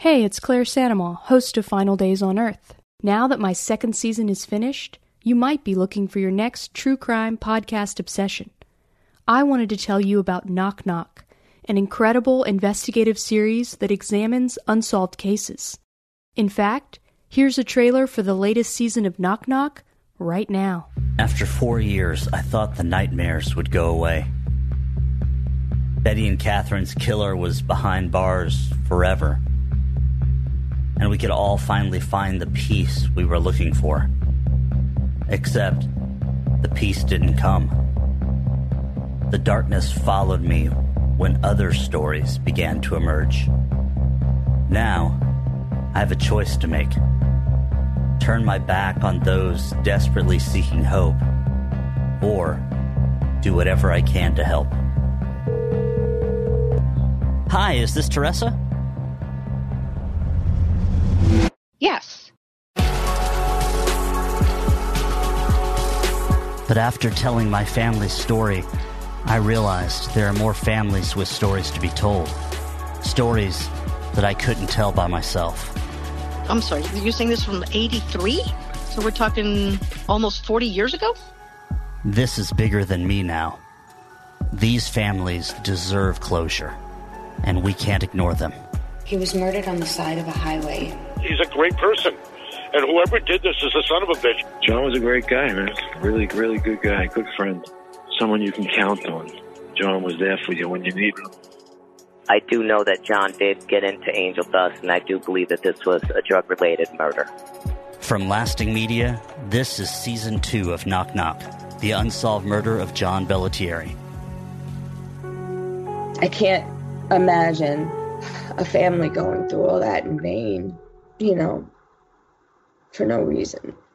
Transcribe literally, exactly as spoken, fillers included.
Hey, it's Claire Sandomal, host of Final Days on Earth. Now that my second season is finished, you might be looking for your next true crime podcast obsession. I wanted to tell you about Knock Knock, an incredible investigative series that examines unsolved cases. In fact, here's a trailer for the latest season of Knock Knock right now. After four years, I thought the nightmares would go away. Betty and Catherine's killer was behind bars forever, and we could all finally find the peace we were looking for. Except, the peace didn't come. The darkness followed me when other stories began to emerge. Now, I have a choice to make. Turn my back on those desperately seeking hope, or do whatever I can to help. Hi, is this Teresa? Yes. But after telling my family's story, I realized there are more families with stories to be told. Stories that I couldn't tell by myself. I'm sorry, you're saying this from eighty-three? So we're talking almost forty years ago? This is bigger than me now. These families deserve closure, and we can't ignore them. He was murdered on the side of a highway. He's a great person, and whoever did this is a son of a bitch. John was a great guy, man. Really, really good guy, good friend. Someone you can count on. John was there for you when you needed him. I do know that John did get into angel dust, and I do believe that this was a drug-related murder. From Lasting Media, this is Season two of Knock Knock, the unsolved murder of John Bellatieri. I can't imagine a family going through all that in vain, you know, for no reason.